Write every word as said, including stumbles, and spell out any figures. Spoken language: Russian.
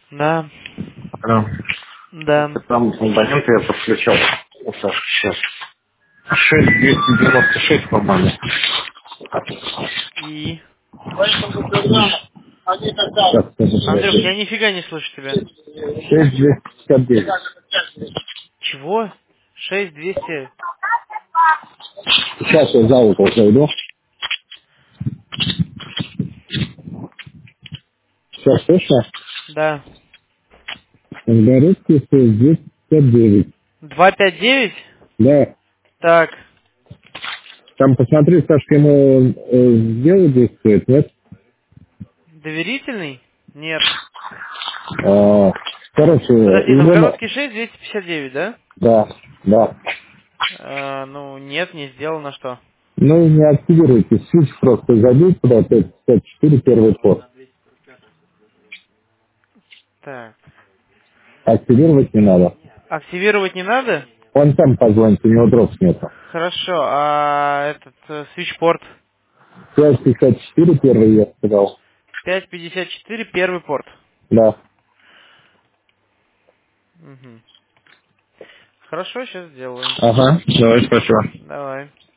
Да. Алло. Да. Там абонент я подключал. Вот так, сейчас. шесть двести девяносто шесть, по-моему. И... Сейчас, скажу, Андрюх, подожди. я нифига не слышу тебя. шесть двести пятьдесят девять. Чего? Шесть двести. Сейчас я за угол зайду. Сейчас слышно? Да. Городский шесть двести пятьдесят девять. Два пять девять? Да. Так. Там посмотри, Сашка, ему э, сделать действует, нет? Доверительный? Нет. А, короче, Подожди, его... Новгородский шесть двести пятьдесят девять, да? Да, да. А, ну, нет, не сделано что. Ну, не активируйте, свич просто забить туда, пять пятьдесят четыре, первый порт. Так. Активировать не надо. Активировать не надо? Он там позвонит, у него дров нету. Хорошо, а этот э, свитчпорт пять пятьдесят четыре, первый я сказал. пять пятьдесят четыре, первый порт. Да. Мгм. Хорошо, сейчас сделаю. Ага, давай, спасибо. Давай.